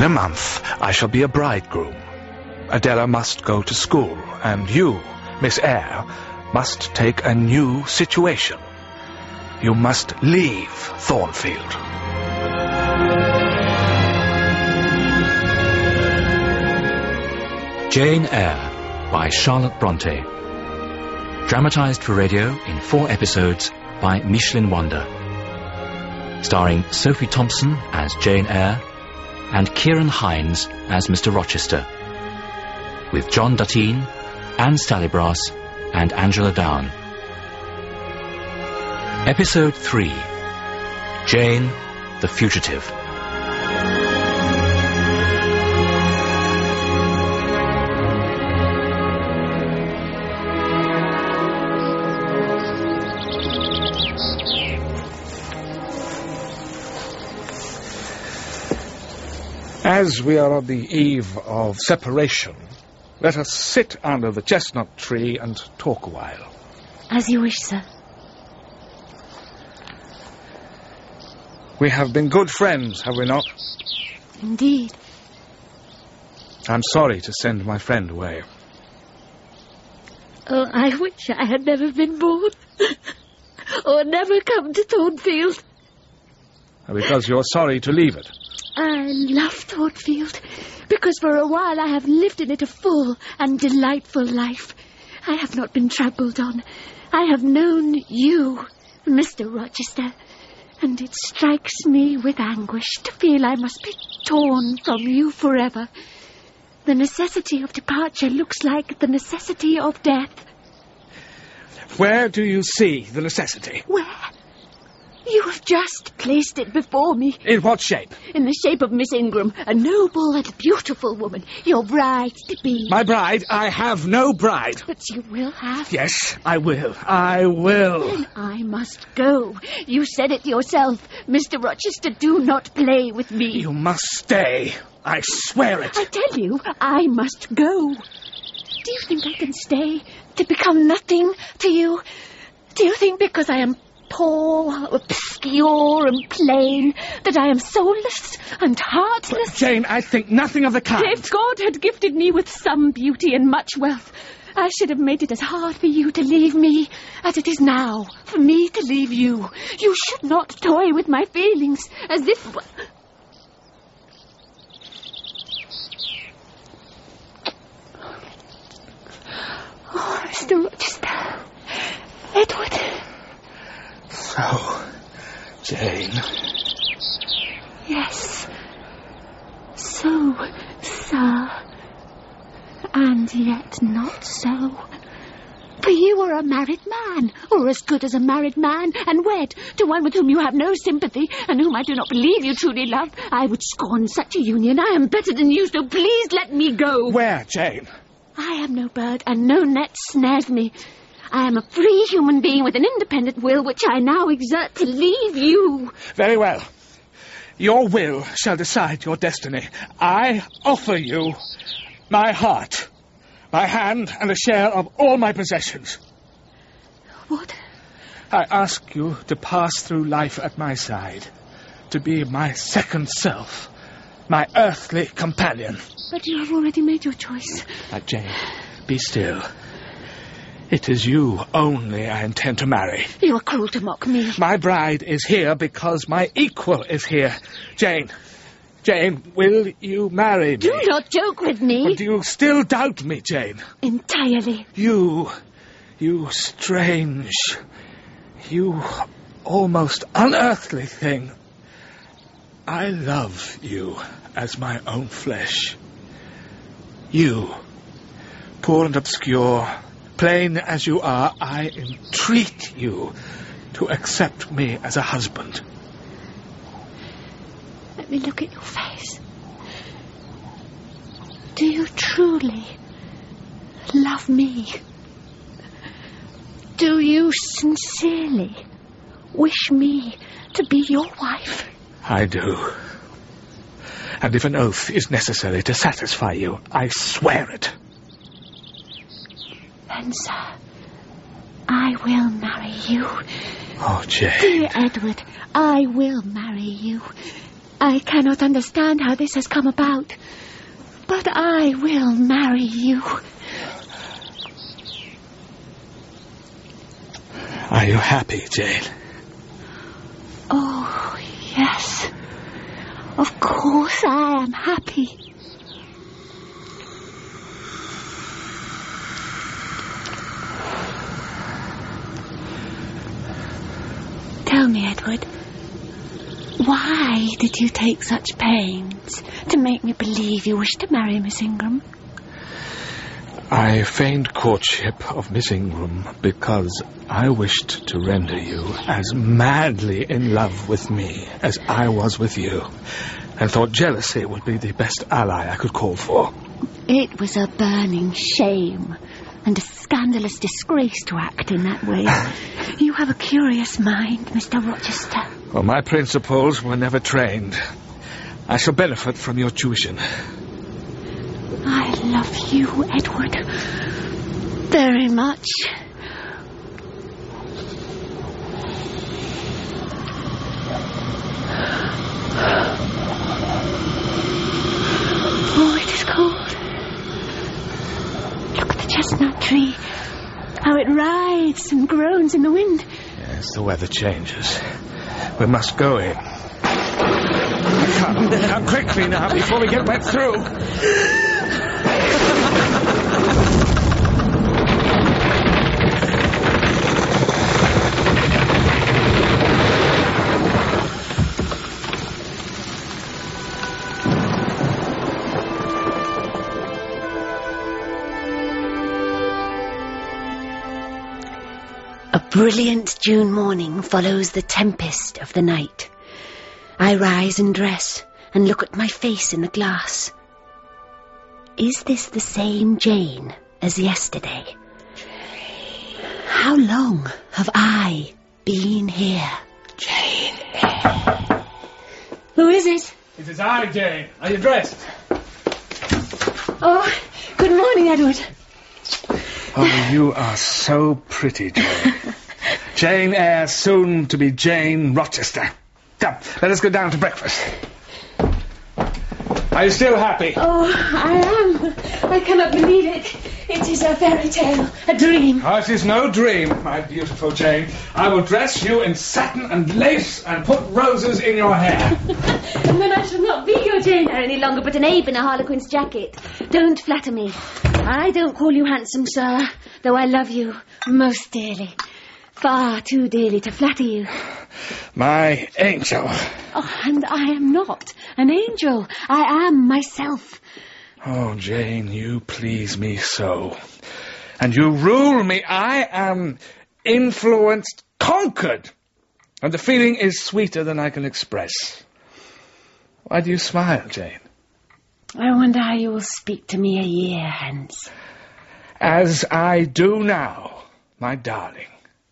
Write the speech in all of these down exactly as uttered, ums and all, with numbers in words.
a month, I shall be a bridegroom. Adela must go to school, and you, Miss Eyre, must take a new situation. You must leave Thornfield. Jane Eyre by Charlotte Bronte. Dramatised for radio in four episodes by Michelin Wander. Starring Sophie Thompson as Jane Eyre and Kieran Hines as Mister Rochester. With John Duttine, Anne Stallybrass and Angela Down. Episode three. Jane the Fugitive. As we are on the eve of separation, let us sit under the chestnut tree and talk a while. As you wish, sir. We have been good friends, have we not? Indeed. I'm sorry to send my friend away. Oh, I wish I had never been born. Or never come to Thornfield. Because you're sorry to leave it. I love Thornfield, because for a while I have lived in it a full and delightful life. I have not been trampled on. I have known you, Mister Rochester, and it strikes me with anguish to feel I must be torn from you forever. The necessity of departure looks like the necessity of death. Where do you see the necessity? Where? You have just placed it before me. In what shape? In the shape of Miss Ingram, a noble and beautiful woman, your bride-to-be. My bride? I have no bride. But you will have. Yes, I will. I will. Then I must go. You said it yourself. Mister Rochester, do not play with me. You must stay. I swear it. I tell you, I must go. Do you think I can stay to become nothing to you? Do you think because I am poor, obscure and plain, that I am soulless and heartless? But Jane, I think nothing of the kind. If God had gifted me with some beauty and much wealth, I should have made it as hard for you to leave me as it is now for me to leave you. You should not toy with my feelings as if... Oh, Mister Rochester. Edward. So, Jane. Yes. So, sir. And yet not so. For you are a married man, or as good as a married man, and wed to one with whom you have no sympathy, and whom I do not believe you truly love. I would scorn such a union. I am better than you, so please let me go. Where, Jane? I am no bird, and no net snares me. I am a free human being with an independent will, which I now exert to leave you. Very well. Your will shall decide your destiny. I offer you my heart, my hand, and a share of all my possessions. What? I ask you to pass through life at my side, to be my second self, my earthly companion. But you have already made your choice. Now, Jane, be still. It is you only I intend to marry. You are cruel to mock me. My bride is here because my equal is here. Jane, Jane, will you marry me? Do not joke with me. But do you still doubt me, Jane? Entirely. You, you strange, you almost unearthly thing. I love you as my own flesh. You, poor and obscure, plain as you are, I entreat you to accept me as a husband. Let me look at your face. Do you truly love me? Do you sincerely wish me to be your wife? I do. And if an oath is necessary to satisfy you, I swear it. Then, sir, I will marry you. Oh, Jane. Dear Edward, I will marry you. I cannot understand how this has come about, but I will marry you. Are you happy, Jane? Oh, yes. Of course I am happy. Tell me, Edward, why did you take such pains to make me believe you wished to marry Miss Ingram? I feigned courtship of Miss Ingram because I wished to render you as madly in love with me as I was with you, and thought jealousy would be the best ally I could call for. It was a burning shame and a scandalous disgrace to act in that way. You have a curious mind, Mister Rochester. Well, my principles were never trained. I shall benefit from your tuition. I love you, Edward, very much. Oh, it is cold. Look at the chestnut tree, how it writhes and groans in the wind. Yes, the weather changes. We must go in. Come, come quickly now, before we get wet through. A brilliant June morning follows the tempest of the night. I rise and dress and look at my face in the glass. Is this the same Jane as yesterday? Jane. How long have I been here? Jane. Who is it? It is I, Jane. Are you dressed? Oh, good morning, Edward. Oh, you are so pretty, Jane. Jane Eyre, soon to be Jane Rochester. Come, let us go down to breakfast. Are you still happy? Oh, I am. I cannot believe it. It is a fairy tale, a dream. Oh, it is no dream, my beautiful Jane. I will dress you in satin and lace and put roses in your hair. And then I shall not be your Jane Eyre any longer, but an ape in a harlequin's jacket. Don't flatter me. I don't call you handsome, sir, though I love you most dearly. Far too dearly to flatter you. My angel. Oh, and I am not an angel. I am myself. Oh, Jane, you please me so. And you rule me. I am influenced, conquered. And the feeling is sweeter than I can express. Why do you smile, Jane? I wonder how you will speak to me a year hence. As I do now, my darling.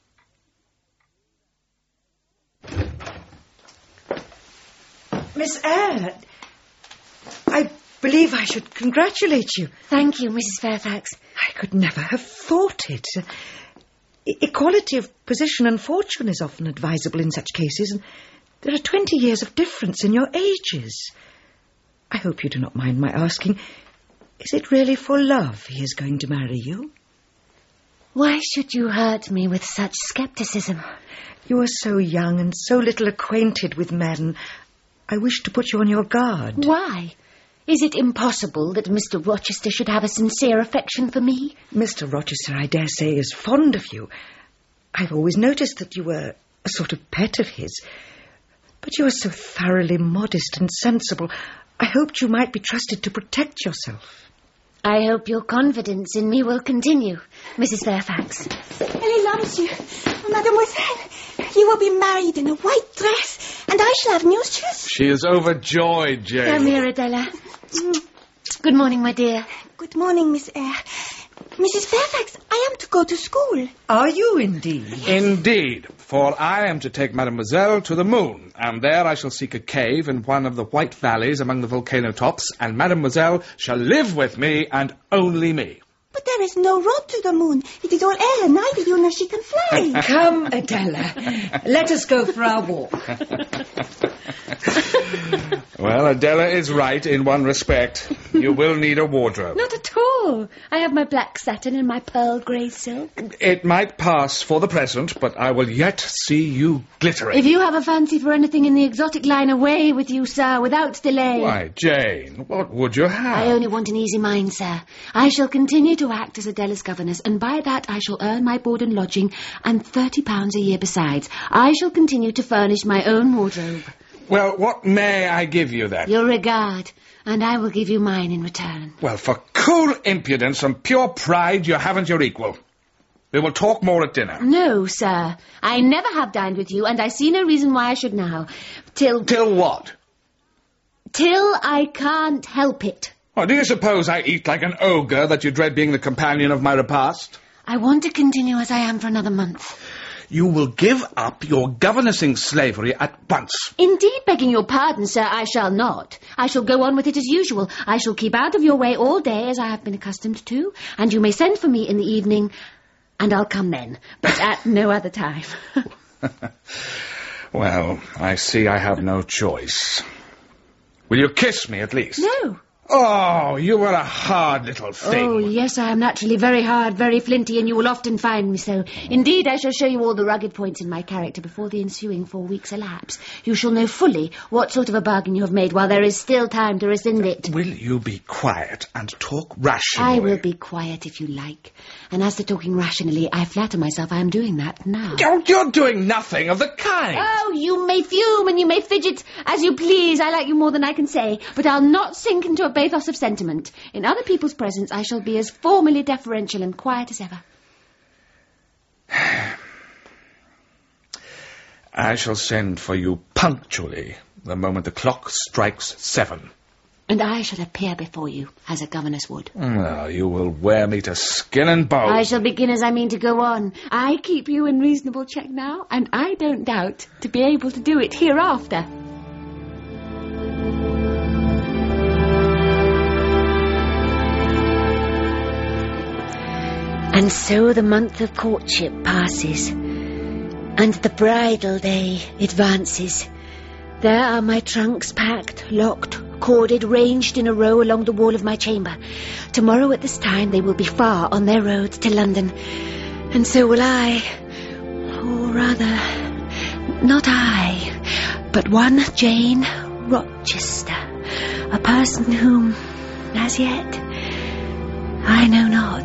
Miss Eyre, I believe I should congratulate you. Thank you, Missus Fairfax. I could never have thought it. E- equality of position and fortune is often advisable in such cases, and there are twenty years of difference in your ages. I hope you do not mind my asking, is it really for love he is going to marry you? Why should you hurt me with such scepticism? You are so young and so little acquainted with men. I wish to put you on your guard. Why? Is it impossible that Mister Rochester should have a sincere affection for me? Mister Rochester, I dare say, is fond of you. I've always noticed that you were a sort of pet of his. But you are so thoroughly modest and sensible. I hoped you might be trusted to protect yourself. I hope your confidence in me will continue, Missus Fairfax. Elle monsieur, mademoiselle, you will be married in a white dress, and I shall have new shoes. She is overjoyed, Jane. Come here, Adela. Good morning, my dear. Good morning, Miss Eyre. Missus Fairfax, I am to go to school. Are you indeed? Indeed, for I am to take Mademoiselle to the moon, and there I shall seek a cave in one of the white valleys among the volcano tops, and Mademoiselle shall live with me and only me. But there is no road to the moon. It is all air, and neither you nor she can fly. Come, Adela. Let us go for our walk. Well, Adela is right in one respect. You will need a wardrobe. Not at all. I have my black satin and my pearl grey silk. It might pass for the present, but I will yet see you glittering. If you have a fancy for anything in the exotic line, away with you, sir, without delay. Why, Jane, what would you have? I only want an easy mind, sir. I shall continue to act as Adela's governess, and by that I shall earn my board and lodging, and thirty pounds a year besides. I shall continue to furnish my own wardrobe. Well, what may I give you, then? Your regard, and I will give you mine in return. Well, for cool impudence and pure pride, you haven't your equal. We will talk more at dinner. No, sir. I never have dined with you, and I see no reason why I should now. Till... Till what? Till I can't help it. Oh, do you suppose I eat like an ogre that you dread being the companion of my repast? I want to continue as I am for another month. You will give up your governessing slavery at once. Indeed, begging your pardon, sir, I shall not. I shall go on with it as usual. I shall keep out of your way all day, as I have been accustomed to, and you may send for me in the evening, and I'll come then, but at no other time. Well, I see I have no choice. Will you kiss me, at least? No. Oh, you were a hard little thing. Oh, yes, I am naturally very hard, very flinty, and you will often find me so. Indeed, I shall show you all the rugged points in my character before the ensuing four weeks elapse. You shall know fully what sort of a bargain you have made while there is still time to rescind it. Will you be quiet and talk rationally? I will be quiet if you like. And as to talking rationally, I flatter myself I am doing that now. Oh, you're doing nothing of the kind. Oh, you may fume and you may fidget as you please. I like you more than I can say. But I'll not sink into a bathos of sentiment. In other people's presence, I shall be as formally deferential and quiet as ever. I shall send for you punctually the moment the clock strikes seven. And I shall appear before you, as a governess would. Well, you will wear me to skin and bone. I shall begin as I mean to go on. I keep you in reasonable check now, and I don't doubt to be able to do it hereafter. And so the month of courtship passes, and the bridal day advances. There are my trunks packed, locked, corded, ranged in a row along the wall of my chamber. Tomorrow at this time they will be far on their road to London. And so will I. Or rather, not I, but one Jane Rochester. A person whom, as yet, I know not.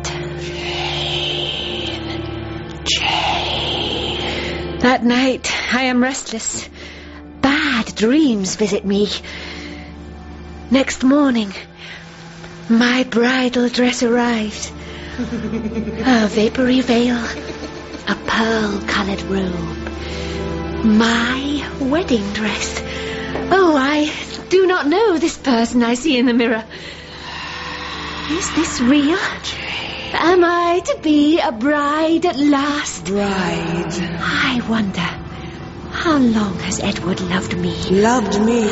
Jane. Jane. That night I am restless. Bad dreams visit me. Next morning, my bridal dress arrives. A vapory veil, a pearl-coloured robe. My wedding dress. Oh, I do not know this person I see in the mirror. Is this real? Am I to be a bride at last? Bride. I wonder, how long has Edward loved me? Loved me.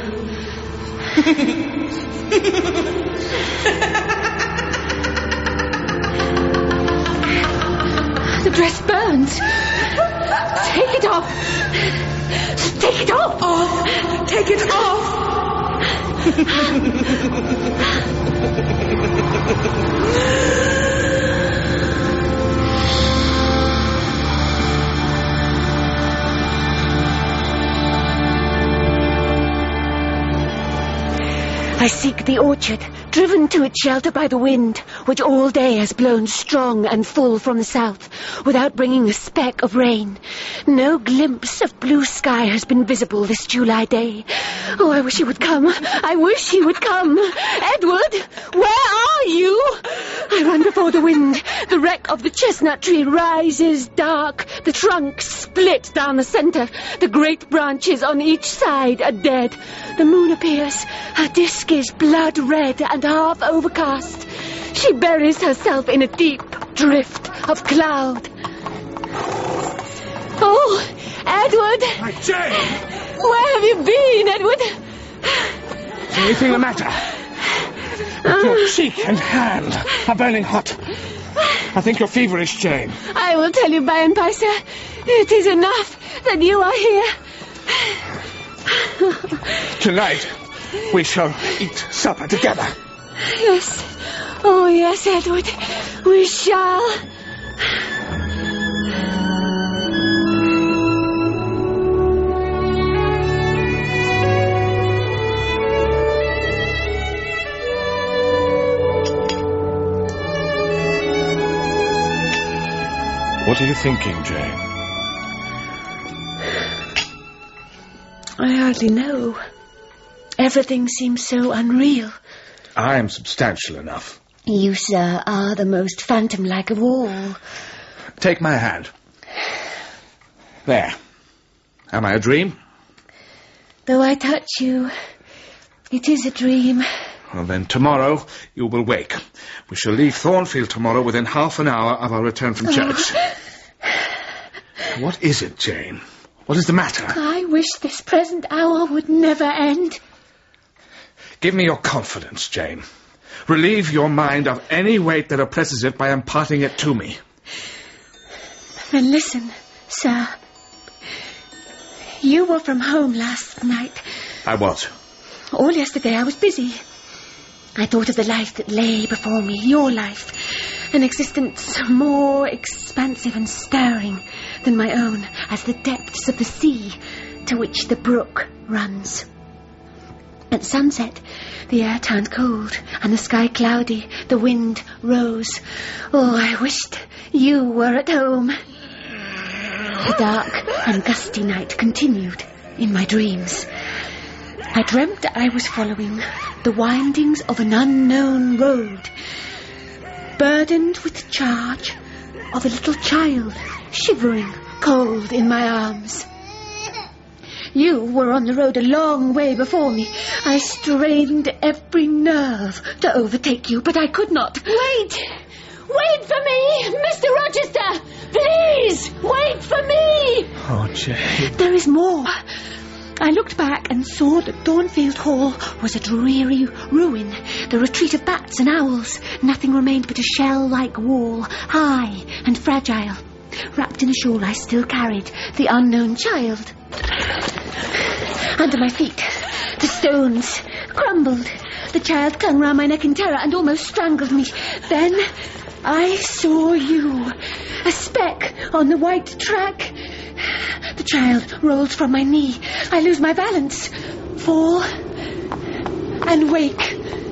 The dress burns. Take it off. Take it off. Off. Take it off. I seek the orchard, driven to its shelter by the wind, which all day has blown strong and full from the south, without bringing a speck of rain. No glimpse of blue sky has been visible this July day. Oh, I wish he would come. I wish he would come. Edward, where are you? I run before the wind. The wreck of the chestnut tree rises dark. The trunk split down the centre. The great branches on each side are dead. The moon appears. Her disk is blood red and half overcast. She buries herself in a deep drift of cloud. Oh, Edward! My Jane! Where have you been, Edward? Is anything the matter? Your cheek and hand are burning hot. I think you're feverish, Jane. I will tell you by and by, sir. It is enough that you are here. Tonight, We shall eat supper together. Yes. Oh, yes, Edward. We shall. What are you thinking, Jane? I hardly know. Everything seems so unreal. I am substantial enough. You, sir, are the most phantom-like of all. Take my hand. There. Am I a dream? Though I touch you, it is a dream. Well, then tomorrow you will wake. We shall leave Thornfield tomorrow within half an hour of our return from church. Oh. What is it, Jane? What is the matter? I wish this present hour would never end. Give me your confidence, Jane. Relieve your mind of any weight that oppresses it by imparting it to me. Then listen, sir. You were from home last night. I was. All yesterday I was busy. I thought of the life that lay before me, your life, an existence more expansive and stirring than my own, as the depths of the sea to which the brook runs. At sunset, the air turned cold, and the sky cloudy, the wind rose. Oh, I wished you were at home. The dark and gusty night continued in my dreams. I dreamt I was following the windings of an unknown road, burdened with charge of a little child, shivering cold in my arms. You were on the road a long way before me. I strained every nerve to overtake you, but I could not. Wait! Wait for me! Mister Rochester! Please! Wait for me! Oh, Jane. There is more. I looked back and saw that Thornfield Hall was a dreary ruin, the retreat of bats and owls. Nothing remained but a shell-like wall, high and fragile. Wrapped in a shawl I still carried the unknown child. Under my feet, the stones crumbled. The child clung round my neck in terror and almost strangled me. Then I saw you, a speck on the white track. The child rolls from my knee. I lose my balance, fall, and wake.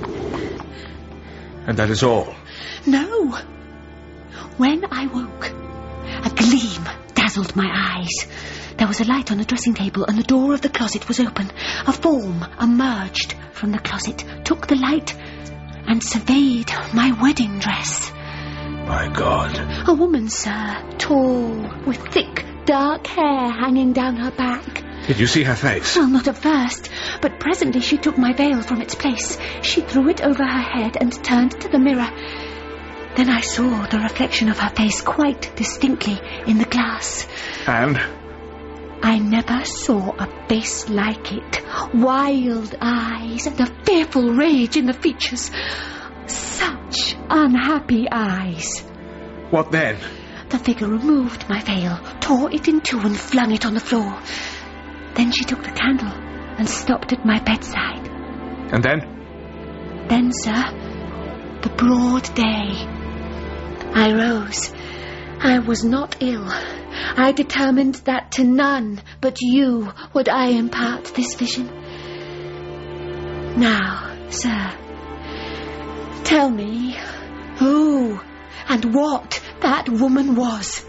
And that is all? No. When I woke, a gleam dazzled my eyes. There was a light on the dressing table, and the door of the closet was open. A form emerged from the closet, took the light, and surveyed my wedding dress. My God. A woman, sir, tall, with thick, dark hair hanging down her back. Did you see her face? Well, not at first, but presently she took my veil from its place. She threw it over her head and turned to the mirror. Then I saw the reflection of her face quite distinctly in the glass. And? I never saw a face like it. Wild eyes and a fearful rage in the features. Such unhappy eyes. What then? The figure removed my veil, tore it in two and flung it on the floor. Then she took the candle and stopped at my bedside. And then? Then, sir, the broad day. I rose. I was not ill. I determined that to none but you would I impart this vision. Now, sir, tell me who and what that woman was.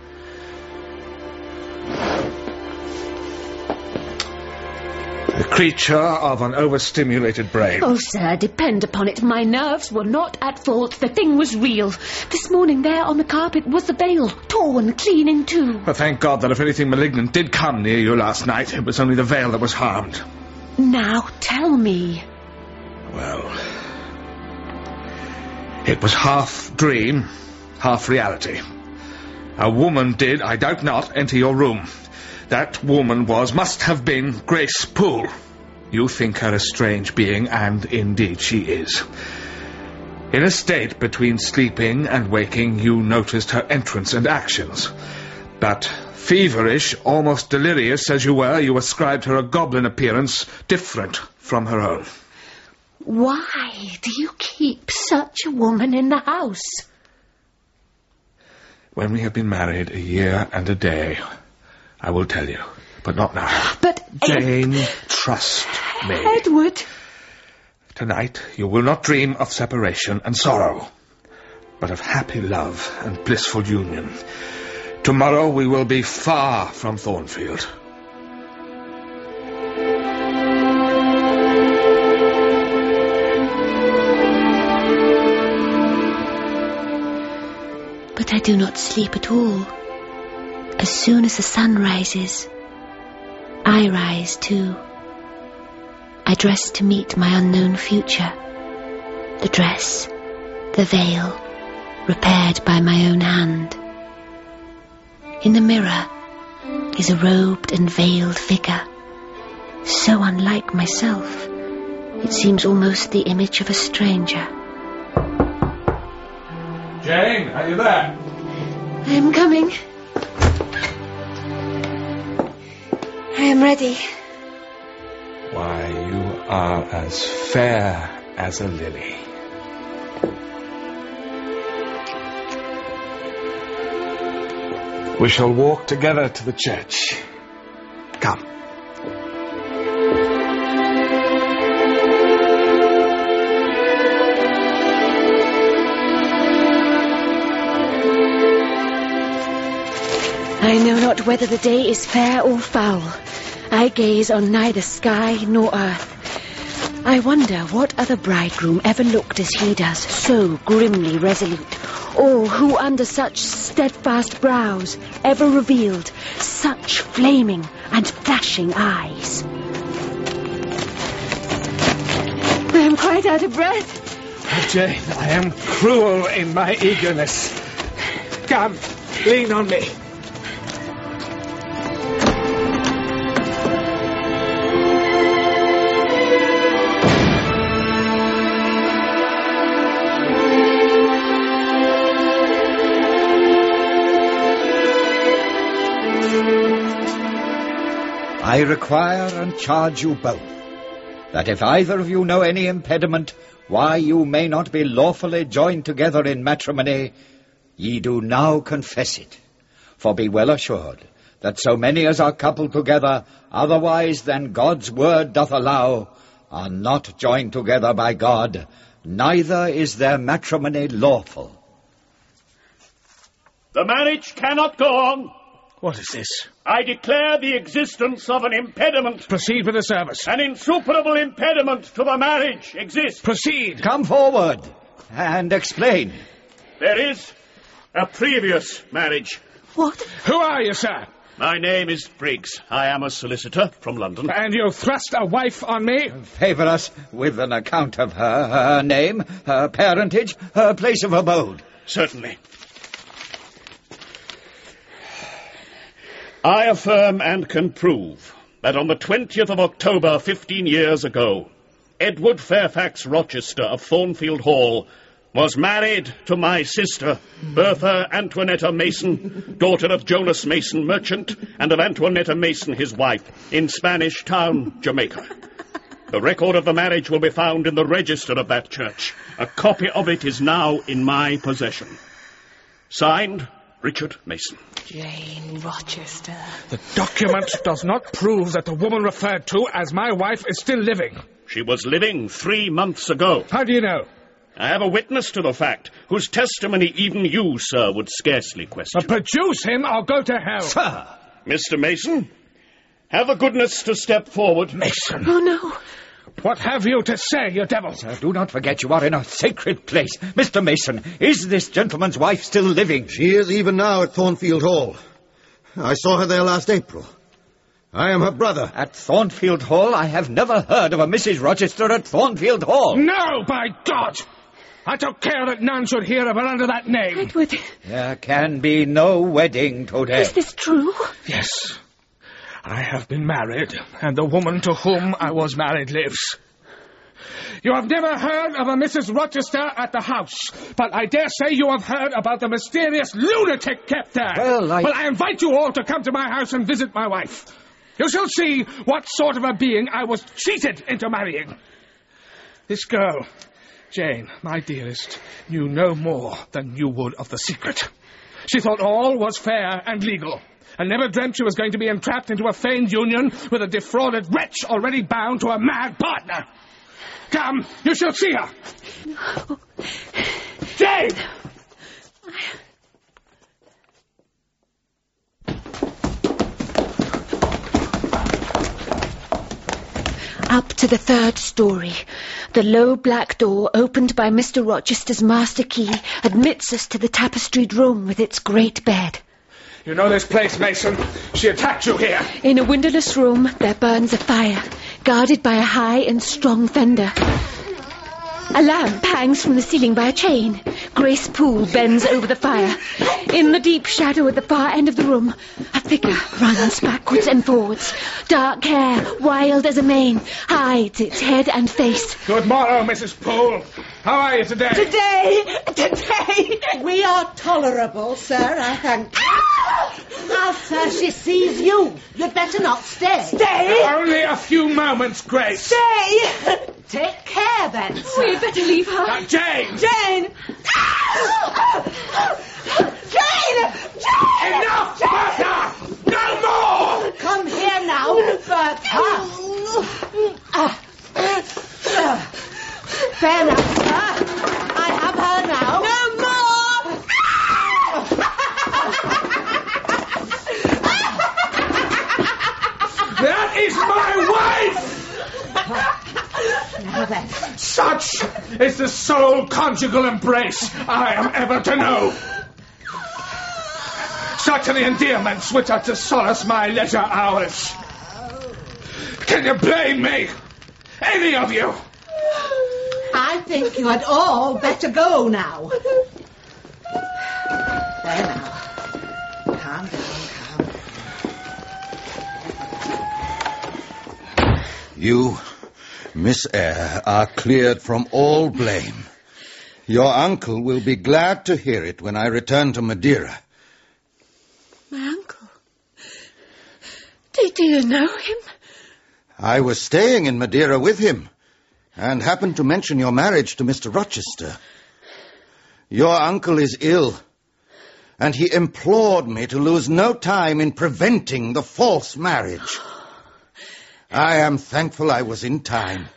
The creature of an overstimulated brain. Oh, sir, depend upon it. My nerves were not at fault. The thing was real. This morning there on the carpet was the veil, torn clean in two. Well, thank God that if anything malignant did come near you last night, it was only the veil that was harmed. Now tell me. Well, it was half dream, half reality. A woman did, I doubt not, enter your room. That woman was, must have been, Grace Poole. You think her a strange being, and indeed she is. In a state between sleeping and waking, you noticed her entrance and actions. But feverish, almost delirious as you were, you ascribed her a goblin appearance different from her own. Why do you keep such a woman in the house? When we have been married a year and a day, I will tell you, but not now. But... Jane, Ed- trust me. Edward... Tonight, you will not dream of separation and sorrow, but of happy love and blissful union. Tomorrow we will be far from Thornfield. But I do not sleep at all. As soon as the sun rises, I rise too. I dress to meet my unknown future. The dress, the veil, repaired by my own hand. In the mirror is a robed and veiled figure, so unlike myself, it seems almost the image of a stranger. Jane, are you there? I am coming. I am ready. Why, you are as fair as a lily. We shall walk together to the church. Come. I know not whether the day is fair or foul. I gaze on neither sky nor earth. I wonder what other bridegroom ever looked as he does, so grimly resolute, or who under such steadfast brows ever revealed such flaming and flashing eyes. I am quite out of breath. Oh, Jane, I am cruel in my eagerness. Come, lean on me. I require and charge you both, that if either of you know any impediment why you may not be lawfully joined together in matrimony, ye do now confess it. For be well assured that so many as are coupled together otherwise than God's word doth allow are not joined together by God, neither is their matrimony lawful. The marriage cannot go on. What is this? I declare the existence of an impediment. Proceed with the service. An insuperable impediment to the marriage exists. Proceed. Come forward and explain. There is a previous marriage. What? Who are you, sir? My name is Briggs. I am a solicitor from London. And you thrust a wife on me? Favour us with an account of her, her name, her parentage, her place of abode. Certainly. I affirm and can prove that on the twentieth of October, fifteen years ago, Edward Fairfax Rochester of Thornfield Hall was married to my sister, Bertha Antoinetta Mason, daughter of Jonas Mason, merchant, and of Antoinetta Mason, his wife, in Spanish Town, Jamaica. The record of the marriage will be found in the register of that church. A copy of it is now in my possession. Signed, Richard Mason. Jane Rochester. The document does not prove that the woman referred to as my wife is still living. She was living three months ago. How do you know? I have a witness to the fact, whose testimony even you, sir, would scarcely question. But produce him or go to hell. Sir! Mister Mason, have the goodness to step forward. Mason. Oh, no. What have you to say, you devil? Sir, do not forget you are in a sacred place. Mister Mason, is this gentleman's wife still living? She is even now at Thornfield Hall. I saw her there last April. I am her brother. At Thornfield Hall? I have never heard of a Missus Rochester at Thornfield Hall. No, by God! I took care that none should hear of her under that name. Edward. There can be no wedding today. Is this true? Yes. I have been married, and the woman to whom I was married lives. You have never heard of a Missus Rochester at the house, but I dare say you have heard about the mysterious lunatic kept there. Well, I... Well, I invite you all to come to my house and visit my wife. You shall see what sort of a being I was cheated into marrying. This girl, Jane, my dearest, knew no more than you would of the secret. She thought all was fair and legal, and never dreamt she was going to be entrapped into a feigned union with a defrauded wretch already bound to a mad partner. Come, you shall see her. No. Jane! Up to the third story. The low black door, opened by Mister Rochester's master key, admits us to the tapestried room with its great bed. You know this place, Mason. She attacked you here. In a windowless room, there burns a fire, guarded by a high and strong fender. A lamp hangs from the ceiling by a chain. Grace Poole bends over the fire. In the deep shadow at the far end of the room, a figure runs backwards and forwards. Dark hair, wild as a mane, hides its head and face. Good morrow, Missus Poole. How are you today? Today, today, we are tolerable, sir, I thank you. Now, sir, she sees you. You'd better not stay. Stay? Only a few moments, Grace. Stay! Take care, then, sir. We'd better leave her. Uh, Jane! Jane! Jane! Jane! Enough, Bertha! No more! Come here now, Bertha. Ah. Uh, fair enough, sir. I have her now. No more! That is my wife! Now then. Such is the sole conjugal embrace I am ever to know. Such are the endearments which are to solace my leisure hours. Can you blame me? Any of you? I think you had all better go now. There now. Calm down, calm. You, Miss Eyre, are cleared from all blame. Your uncle will be glad to hear it when I return to Madeira. My uncle? Do, do you know him? I was staying in Madeira with him, and happened to mention your marriage to Mister Rochester. Your uncle is ill, and he implored me to lose no time in preventing the false marriage. I am thankful I was in time.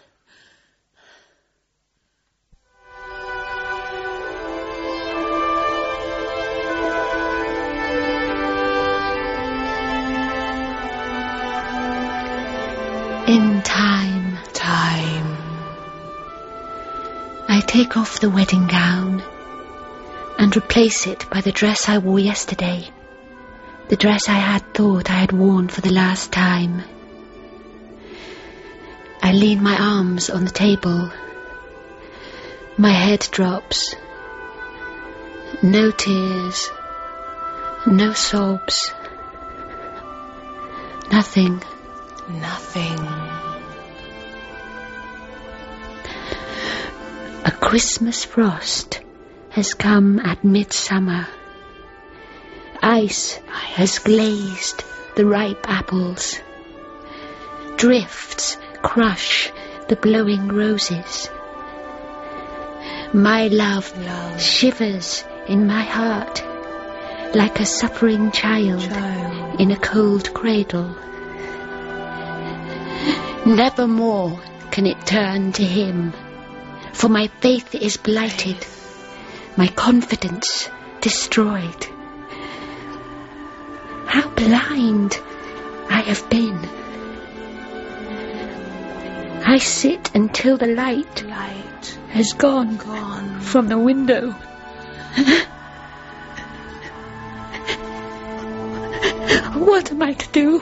In time. Time. I take off the wedding gown and replace it by the dress I wore yesterday. The dress I had thought I had worn for the last time. I lean my arms on the table. My head drops. No tears. No sobs. Nothing. Nothing. A Christmas frost has come at midsummer. Ice has glazed the ripe apples. Drifts crush the glowing roses. My love, love shivers in my heart like a suffering child, child in a cold cradle. Never more can it turn to him, for my faith is blighted, my confidence destroyed. How blind I have been. I sit until the light, light has gone, gone from the window. What am I to do?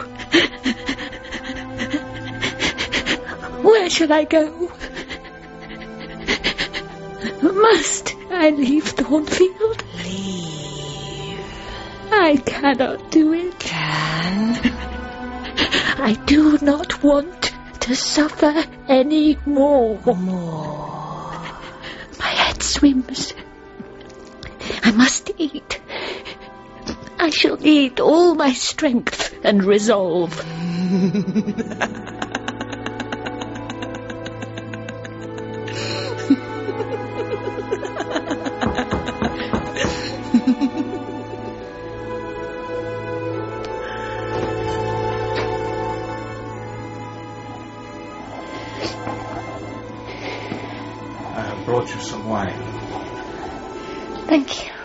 Where shall I go? Must I leave Thornfield? Leave. I cannot do it. Can? I do not want to suffer any more. More. My head swims. I must eat. I shall need all my strength and resolve. Mm. Brought you some wine. Thank you.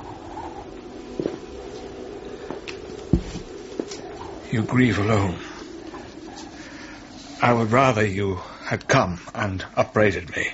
You grieve alone. I would rather you had come and upbraided me.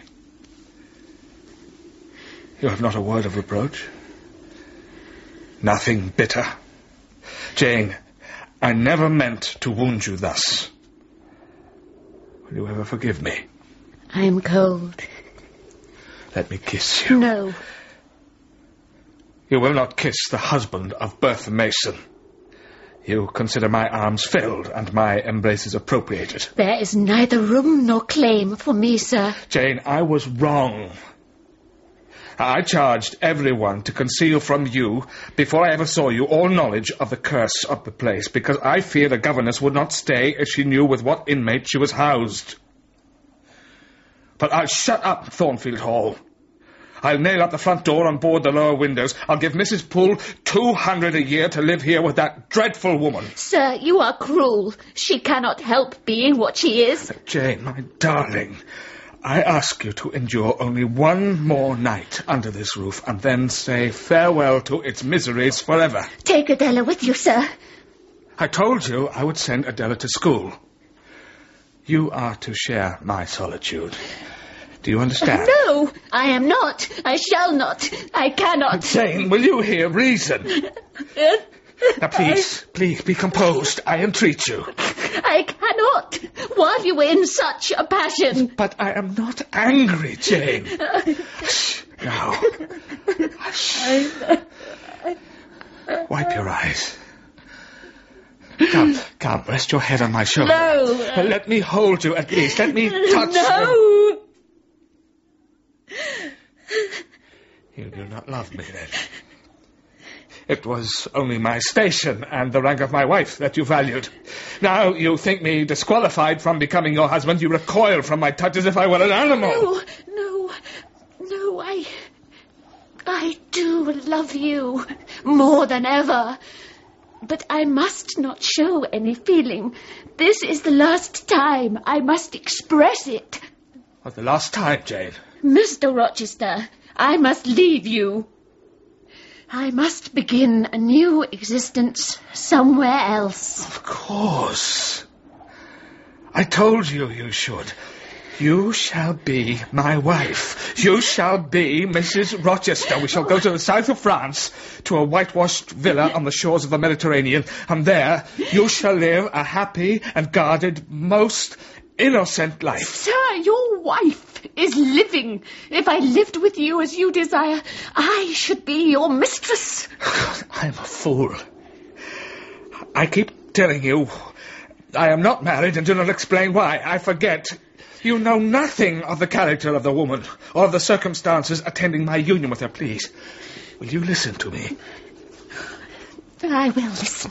You have not a word of reproach? Nothing bitter? Jane, I never meant to wound you thus. Will you ever forgive me? I am cold. Let me kiss you. No. You will not kiss the husband of Bertha Mason. You consider my arms filled and my embraces appropriated. There is neither room nor claim for me, sir. Jane, I was wrong. I charged everyone to conceal from you, before I ever saw you, all knowledge of the curse of the place, because I feared the governess would not stay if she knew with what inmate she was housed. But I'll shut up Thornfield Hall. I'll nail up the front door and board the lower windows. I'll give Missus Poole two hundred a year to live here with that dreadful woman. Sir, you are cruel. She cannot help being what she is. Jane, my darling, I ask you to endure only one more night under this roof and then say farewell to its miseries forever. Take Adela with you, sir. I told you I would send Adela to school. You are to share my solitude. Do you understand? No, I am not. I shall not. I cannot. Jane, will you hear reason? Now, please, please, be composed. I entreat you. I cannot, while you were in such a passion. But I am not angry, Jane. Hush, now. Hush. Wipe your eyes. Come, come, rest your head on my shoulder. No. Let me hold you at least. Let me touch you. No. You do not love me, then. It was only my station and the rank of my wife that you valued. Now you think me disqualified from becoming your husband. You recoil from my touch as if I were an animal. No, no, no, I... I do love you more than ever. But I must not show any feeling. This is the last time. I must express it. What, the last time, Jane? Mister Rochester, I must leave you. I must begin a new existence somewhere else. Of course. I told you you should. You shall be my wife. You shall be Missus Rochester. We shall go to the south of France, to a whitewashed villa on the shores of the Mediterranean, and there you shall live a happy and guarded, most innocent life. Sir, your wife is living. If I lived with you as you desire, I should be your mistress. I'm a fool. I keep telling you I am not married and do not explain why. I forget. You know nothing of the character of the woman or of the circumstances attending my union with her. Please, will you listen to me? I will listen.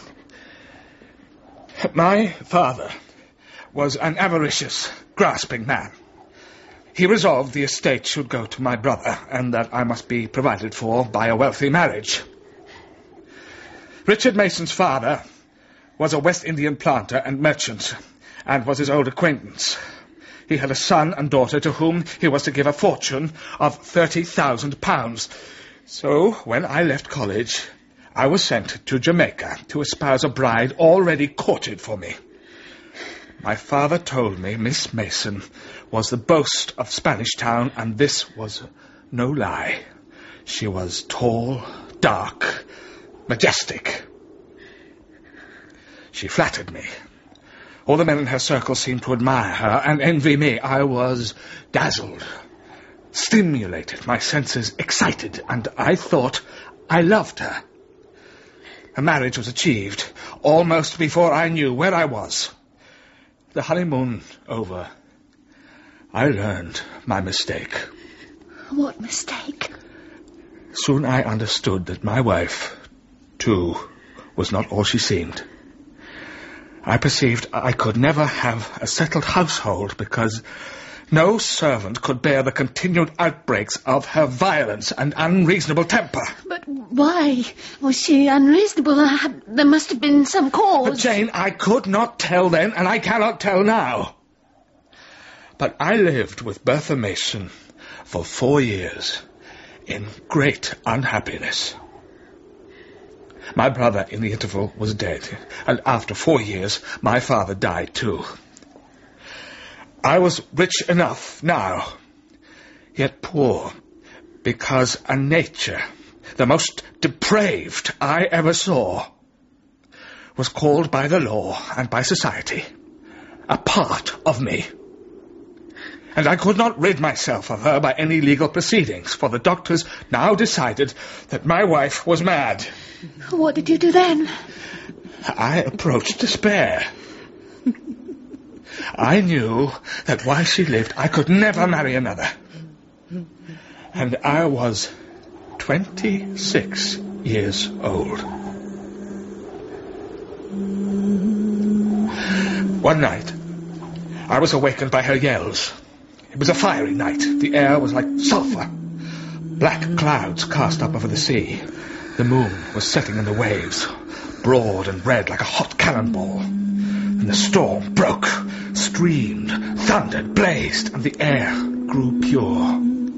My father was an avaricious, grasping man. He resolved the estate should go to my brother, and that I must be provided for by a wealthy marriage. Richard Mason's father was a West Indian planter and merchant, and was his old acquaintance. He had a son and daughter to whom he was to give a fortune of thirty thousand pounds. So, when I left college, I was sent to Jamaica to espouse a bride already courted for me. My father told me Miss Mason was the boast of Spanish Town, and this was no lie. She was tall, dark, majestic. She flattered me. All the men in her circle seemed to admire her and envy me. I was dazzled, stimulated, my senses excited, and I thought I loved her. Her marriage was achieved almost before I knew where I was. The honeymoon over, I learned my mistake. What mistake? Soon I understood that my wife, too, was not all she seemed. I perceived I could never have a settled household because no servant could bear the continued outbreaks of her violence and unreasonable temper. But why was she unreasonable? Uh, There must have been some cause. But, Jane, I could not tell then, and I cannot tell now. But I lived with Bertha Mason for four years in great unhappiness. My brother, in the interval, was dead, and after four years, my father died too. I was rich enough now, yet poor, because a nature, the most depraved I ever saw, was called by the law and by society a part of me. And I could not rid myself of her by any legal proceedings, for the doctors now decided that my wife was mad. What did you do then? I approached despair. I knew that while she lived, I could never marry another. And I was twenty-six years old. One night, I was awakened by her yells. It was a fiery night. The air was like sulphur. Black clouds cast up over the sea. The moon was setting in the waves, broad and red like a hot cannonball. And the storm broke, streamed, thundered, blazed, and the air grew pure.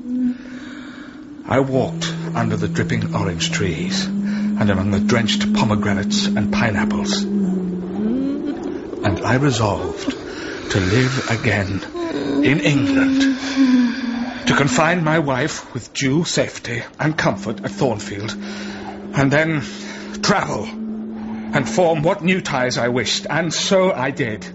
I walked under the dripping orange trees and among the drenched pomegranates and pineapples. And I resolved to live again in England, to confine my wife with due safety and comfort at Thornfield, and then travel and form what new ties I wished, and so I did.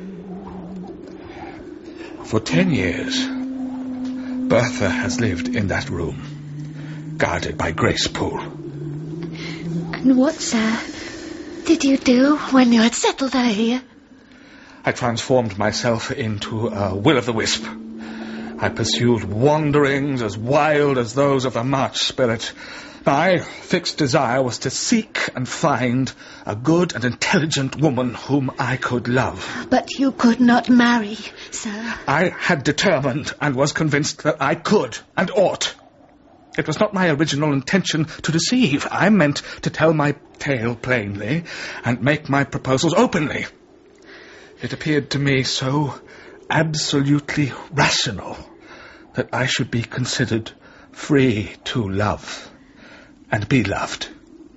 For ten years, Bertha has lived in that room, guarded by Grace Poole. And what, sir, did you do when you had settled her here? I transformed myself into a will-o'-the-wisp. I pursued wanderings as wild as those of the March spirit. My fixed desire was to seek and find a good and intelligent woman whom I could love. But you could not marry, sir. I had determined and was convinced that I could and ought. It was not my original intention to deceive. I meant to tell my tale plainly and make my proposals openly. It appeared to me so absolutely rational that I should be considered free to love and be loved.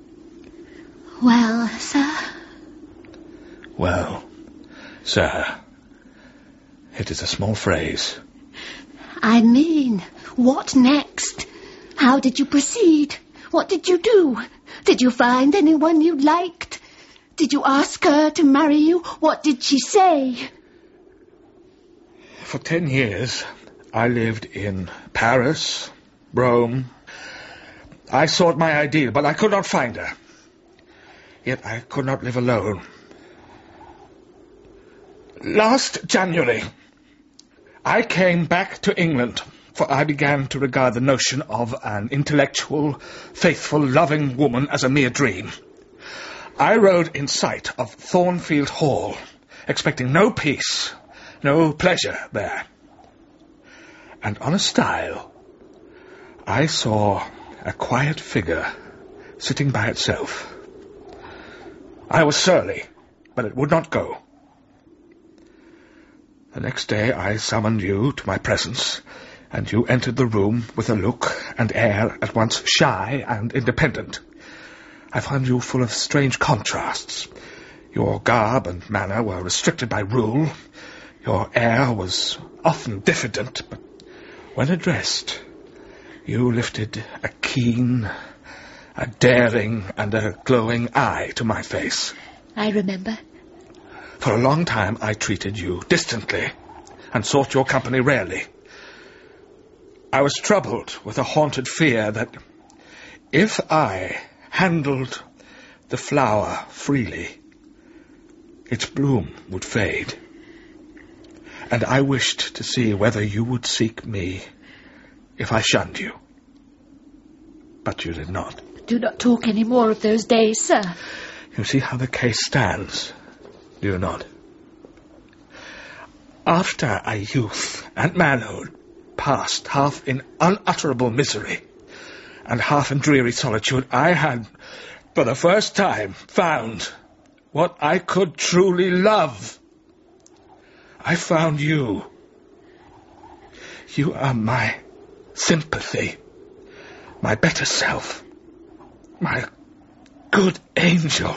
Well, sir? Well, sir, it is a small phrase. I mean, what next? How did you proceed? What did you do? Did you find anyone you liked? Did you ask her to marry you? What did she say? For ten years, I lived in Paris, Rome. I sought my ideal, but I could not find her. Yet I could not live alone. Last January, I came back to England, for I began to regard the notion of an intellectual, faithful, loving woman as a mere dream. I rode in sight of Thornfield Hall, expecting no peace, no pleasure there. And on a stile, I saw a quiet figure sitting by itself. I was surly, but it would not go. The next day I summoned you to my presence, and you entered the room with a look and air at once shy and independent. I found you full of strange contrasts. Your garb and manner were restricted by rule. Your air was often diffident, but when addressed, you lifted a keen, a daring, and a glowing eye to my face. I remember. For a long time I treated you distantly, and sought your company rarely. I was troubled with a haunted fear that if I handled the flower freely, its bloom would fade. And I wished to see whether you would seek me if I shunned you. But you did not. Do not talk any more of those days, sir. You see how the case stands. do you not? After a youth and manhood passed half in unutterable misery and half in dreary solitude, I had, for the first time, found what I could truly love. I found you. You are my sympathy, my better self, my good angel.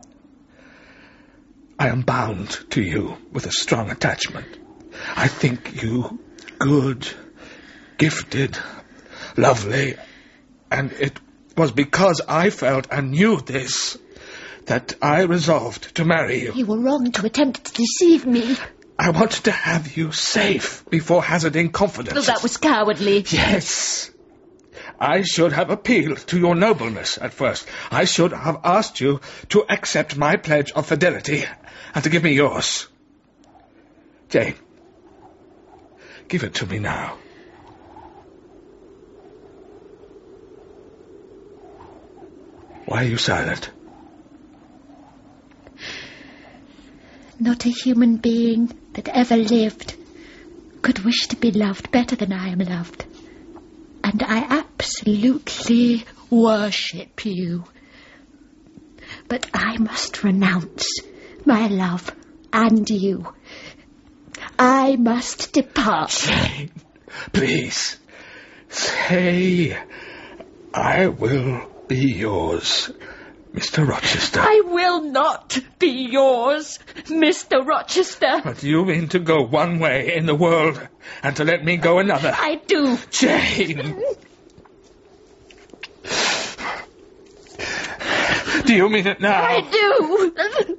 I am bound to you with a strong attachment. I think you good, gifted, lovely, and it was because I felt and knew this that I resolved to marry you. You were wrong to attempt to deceive me. I wanted to have you safe before hazarding confidence. Oh, that was cowardly. Yes. I should have appealed to your nobleness at first. I should have asked you to accept my pledge of fidelity and to give me yours. Jane, give it to me now. Why are you silent? Not a human being that ever lived could wish to be loved better than I am loved. And I absolutely worship you. But I must renounce my love and you. I must depart. Jane, please, say, I will be yours, Mister Rochester. I will not be yours, Mister Rochester. But you mean to go one way in the world and to let me go another? I do. Jane! Do you mean it now? I do.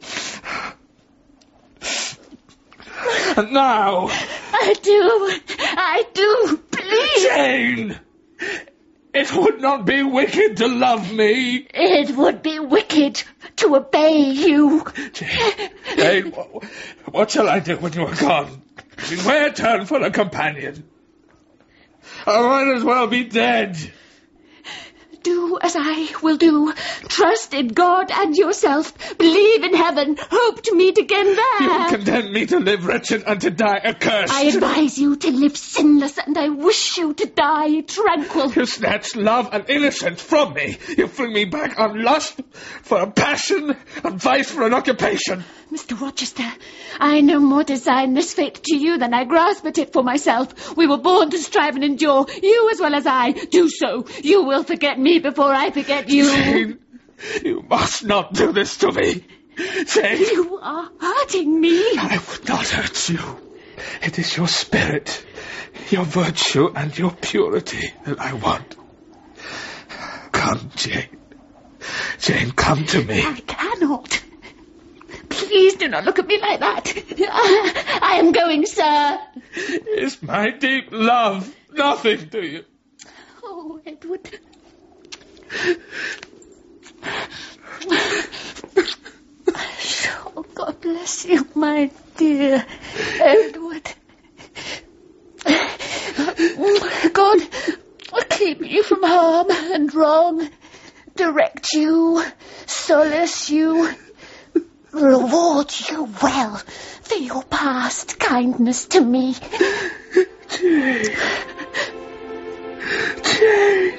And now? I do. I do. Please. Jane! It would not be wicked to love me. It would be wicked to obey you. Jane, Jane, what shall I do when you are gone? Where turn for a companion? I might as well be dead. Do as I will do. Trust in God and yourself. Believe in heaven. Hope to meet again there. You condemn me to live wretched and to die accursed. I advise you to live sinless, and I wish you to die tranquil. You snatch love and innocence from me. You fling me back on lust for a passion, and vice for an occupation. Mister Rochester, I no more design this fate to you than I grasp at it for myself. We were born to strive and endure, you as well as I. Do so. You will forget me before I forget you. Jane, you must not do this to me. Jane. You are hurting me. I would not hurt you. It is your spirit, your virtue, and your purity that I want. Come, Jane. Jane, come to me. I cannot. Please do not look at me like that. I am going, sir. Is my deep love nothing to you? Oh, Edward. Oh, God bless you, my dear Edward. God keep you from harm and wrong. Direct you, solace you, reward you well for your past kindness to me. Jane. Jane.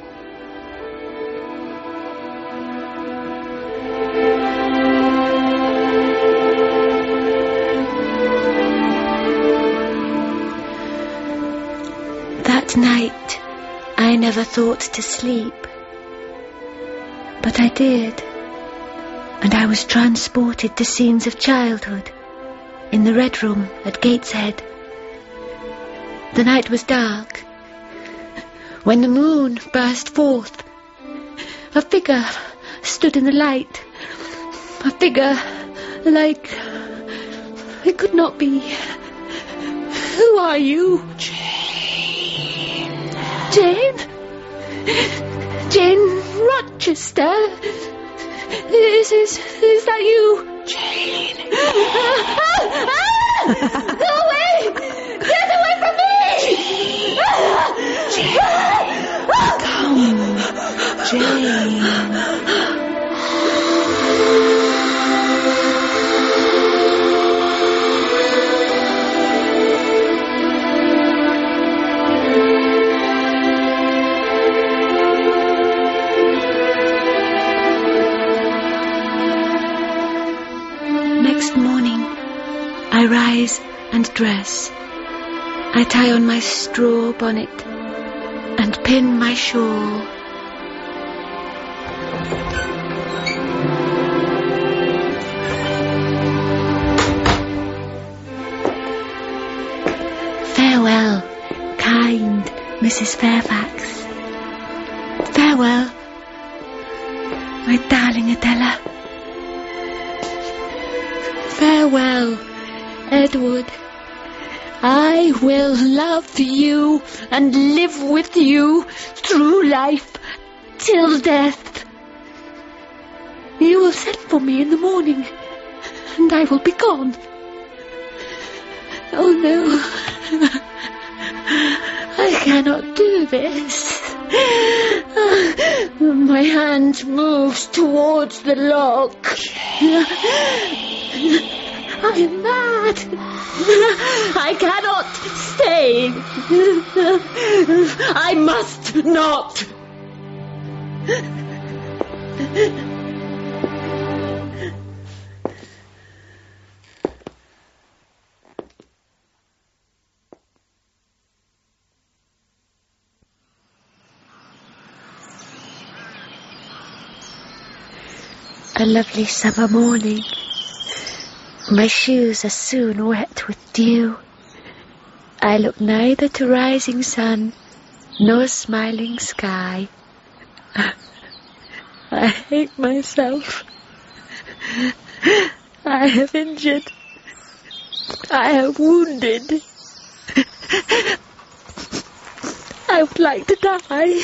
That night, I never thought to sleep. But I did. And I was transported to scenes of childhood in the Red Room at Gateshead. The night was dark. When the moon burst forth, a figure stood in the light. A figure like... It could not be. Who are you? Jane. Jane? Jane Rochester? Is, is, is that you? Jane. Go away! Get away from me! Jane. Come, Jane. I rise and dress. I tie on my straw bonnet and pin my shawl. Farewell, kind Missus Fairfax. Farewell, my darling Adela. Farewell, Edward. I will love you and live with you through life till death. You will send for me in the morning, and I will be gone. Oh no, I cannot do this. My hand moves towards the lock. I am mad. I cannot stay. I must not. A lovely summer morning. My shoes are soon wet with dew. I look neither to rising sun nor smiling sky. I hate myself. I have injured. I have wounded. I would like to die.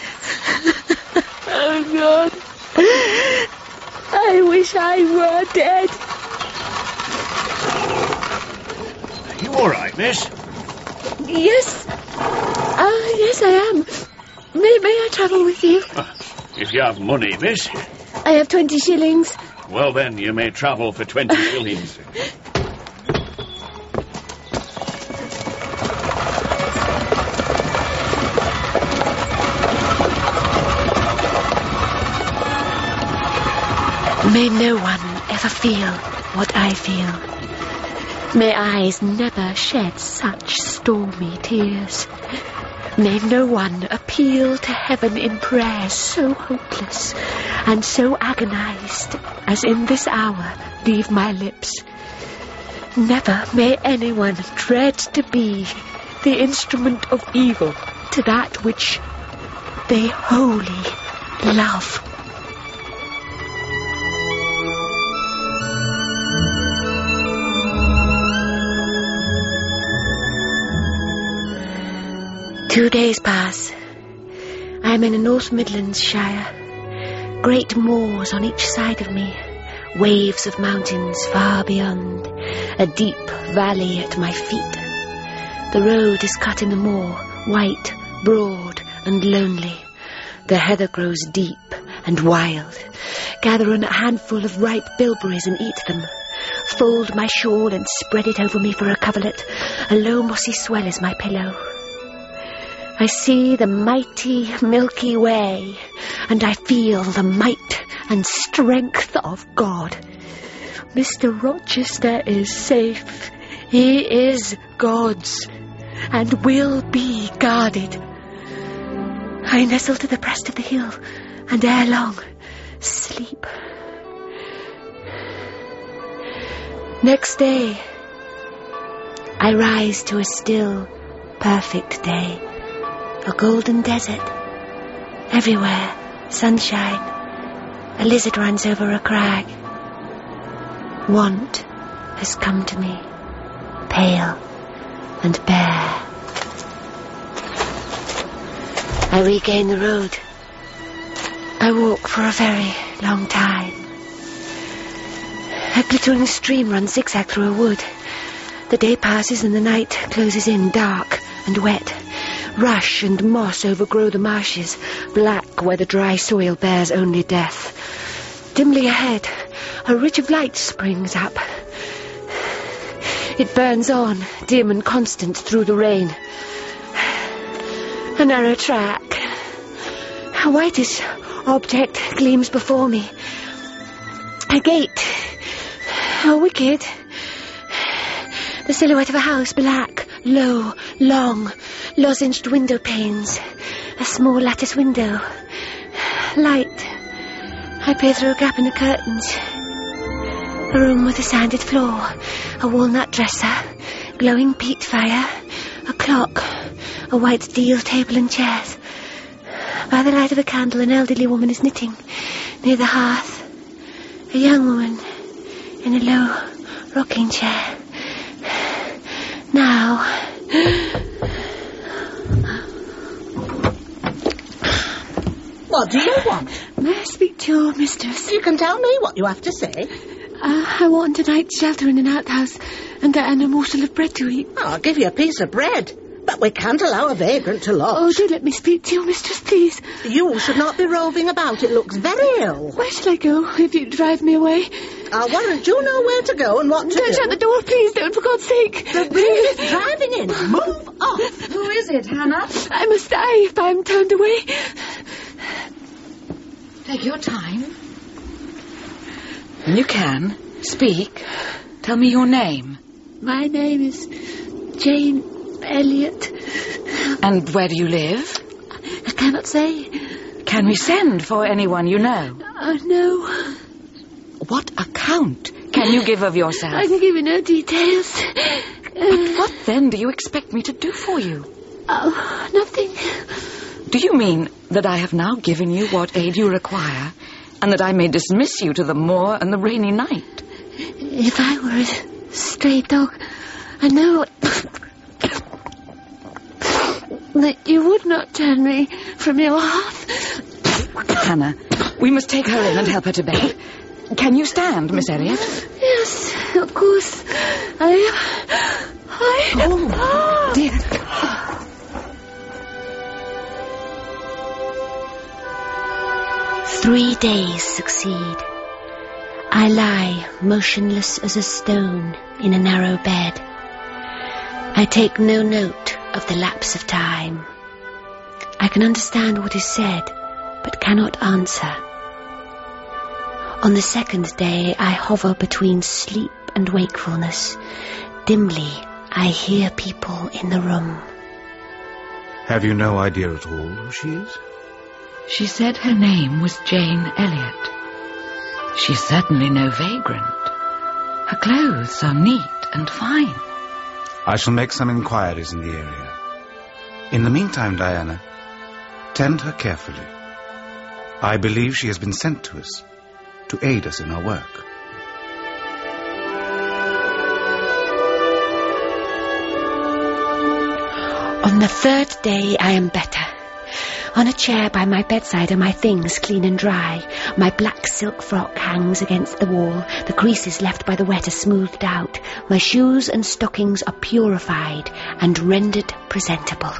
Oh God. I wish I were dead. Are you all right, miss? Yes. Ah, yes, I am. May, may I travel with you? If you have money, miss. I have twenty shillings. Well, then, you may travel for twenty shillings. May no one ever feel what I feel. May eyes never shed such stormy tears. May no one appeal to heaven in prayers so hopeless and so agonized as in this hour leave my lips. Never may anyone dread to be the instrument of evil to that which they wholly love. Two days pass. I am in a North Midlands shire. Great moors on each side of me. Waves of mountains far beyond. A deep valley at my feet. The road is cut in the moor, white, broad and lonely. The heather grows deep and wild. Gather a handful of ripe bilberries and eat them. Fold my shawl and spread it over me for a coverlet. A low mossy swell is my pillow. I see the mighty Milky Way, and I feel the might and strength of God. Mister Rochester is safe. He is God's, and will be guarded. I nestle to the breast of the hill, and ere long, sleep. Next day, I rise to a still, perfect day. A golden desert. Everywhere, sunshine. A lizard runs over a crag. Want has come to me, pale and bare. I regain the road. I walk for a very long time. A glittering stream runs zigzag through a wood. The day passes and the night closes in, dark and wet. Rush and moss overgrow the marshes, black where the dry soil bears only death. Dimly ahead, a ridge of light springs up. It burns on, dim and constant through the rain. A narrow track. A whitish object gleams before me. A gate. A wicket. The silhouette of a house, black, low, long, lozenged window panes. A small lattice window. Light. I peer through a gap in the curtains. A room with a sanded floor. A walnut dresser. Glowing peat fire. A clock. A white deal table and chairs. By the light of a candle, an elderly woman is knitting near the hearth. A young woman in a low rocking chair. Now... What do you want? May I speak to your mistress? You can tell me what you have to say. Uh, I want a night's shelter in an outhouse and a, and a morsel of bread to eat. I'll give you a piece of bread, but we can't allow a vagrant to lodge. Oh, do let me speak to your mistress, please. You should not be roving about. It looks very ill. Where shall I go if you drive me away? I'll warrant you know where to go and what to don't do. Don't shut the door, please. Don't, for God's sake. The wind is driving in. Move off. Who is it, Hannah? I must die if I am turned away. Take your time. When you can, speak. Tell me your name. My name is Jane Elliot. And where do you live? I cannot say. Can we send for anyone you know? Oh, no. What account can you give of yourself? I can give you no details. But what then do you expect me to do for you? Oh, nothing. Do you mean that I have now given you what aid you require, and that I may dismiss you to the moor and the rainy night? If I were a stray dog, I know that you would not turn me from your hearth. Hannah, we must take her in and help her to bed. Can you stand, Miss Elliot? Yes, of course. I... I... Oh, dear. Three days succeed. I lie motionless as a stone in a narrow bed. I take no note of the lapse of time. I can understand what is said, but cannot answer. On the second day, I hover between sleep and wakefulness. Dimly, I hear people in the room. Have you no idea at all who she is? She said her name was Jane Elliot. She's certainly no vagrant. Her clothes are neat and fine. I shall make some inquiries in the area. In the meantime, Diana, tend her carefully. I believe she has been sent to us to aid us in our work. On the third day, I am better. On a chair by my bedside are my things clean and dry. My black silk frock hangs against the wall. The creases left by the wet are smoothed out. My shoes and stockings are purified and rendered presentable.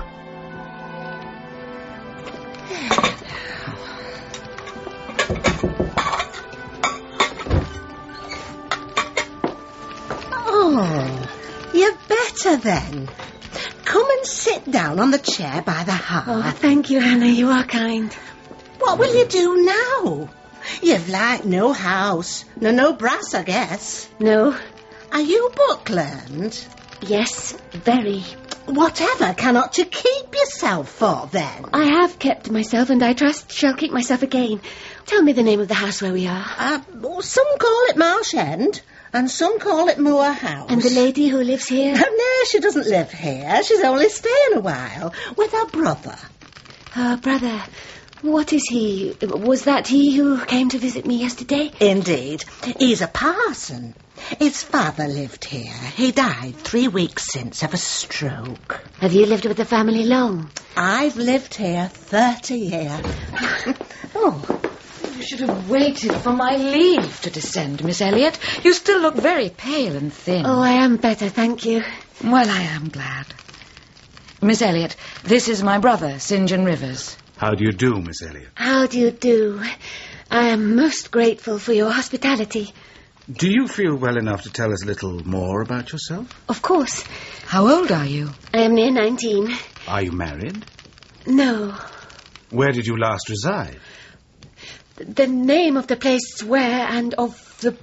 Oh, you're better then. Come and sit down on the chair by the hearth. Oh, thank you, Hannah. You are kind. What will you do now? You've like no house, no no brass, I guess. No. Are you book learned? Yes, very. Whatever cannot you keep yourself for, then? I have kept myself, and I trust shall keep myself again. Tell me the name of the house where we are. Uh, some call it Marsh End, and some call it Moor House. And the lady who lives here? No, she doesn't live here. She's only staying a while with her brother. Her brother? What is he? Was that he who came to visit me yesterday? Indeed. He's a parson. His father lived here. He died three weeks since of a stroke. Have you lived with the family long? I've lived here thirty years. Oh, you should have waited for my leave to descend, Miss Elliot. You still look very pale and thin. Oh, I am better, thank you. Well, I am glad. Miss Elliot, this is my brother, Saint John Rivers. How do you do, Miss Elliot? How do you do? I am most grateful for your hospitality. Do you feel well enough to tell us a little more about yourself? Of course. How old are you? I am near nineteen. Are you married? No. Where did you last reside? The name of the place where and of the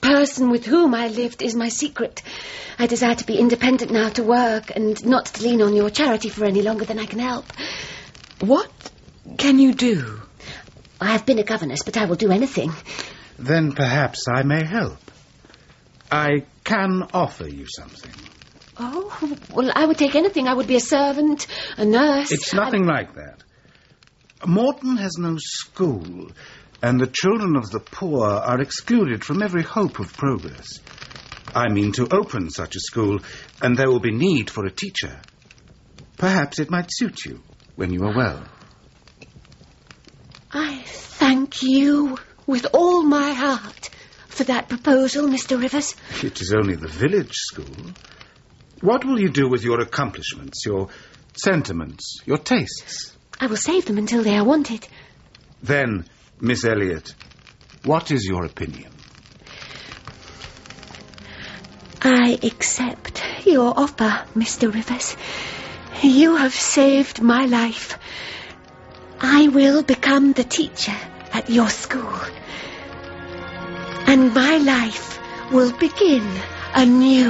person with whom I lived is my secret. I desire to be independent now, to work, and not to lean on your charity for any longer than I can help. What can you do? I have been a governess, but I will do anything. Then perhaps I may help. I can offer you something. Oh, well, I would take anything. I would be a servant, a nurse. It's nothing I... like that. Morton has no school, and the children of the poor are excluded from every hope of progress. I mean to open such a school, and there will be need for a teacher. Perhaps it might suit you when you are well. I thank you with all my heart for that proposal, Mister Rivers. It is only the village school. What will you do with your accomplishments, your sentiments, your tastes? I will save them until they are wanted. Then, Miss Elliot, what is your opinion? I accept your offer, Mister Rivers. You have saved my life. I will become the teacher at your school. And my life will begin anew.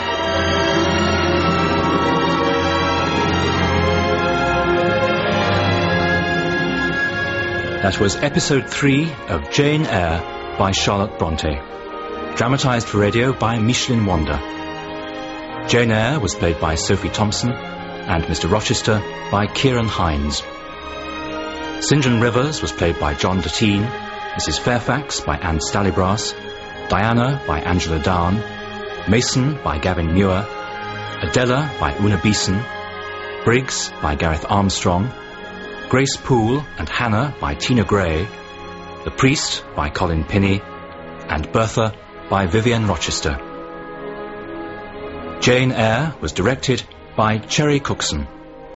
That was episode three of Jane Eyre by Charlotte Bronte, dramatised for radio by Micheline Wanda. Jane Eyre was played by Sophie Thompson and Mister Rochester by Kieran Hines. St John Rivers was played by John Deteen, Missus Fairfax by Anne Stallybrass, Diana by Angela Down, Mason by Gavin Muir, Adela by Una Beeson, Briggs by Gareth Armstrong, Grace Poole and Hannah by Tina Gray, The Priest by Colin Pinney, and Bertha by Vivian Rochester. Jane Eyre was directed by Cherry Cookson.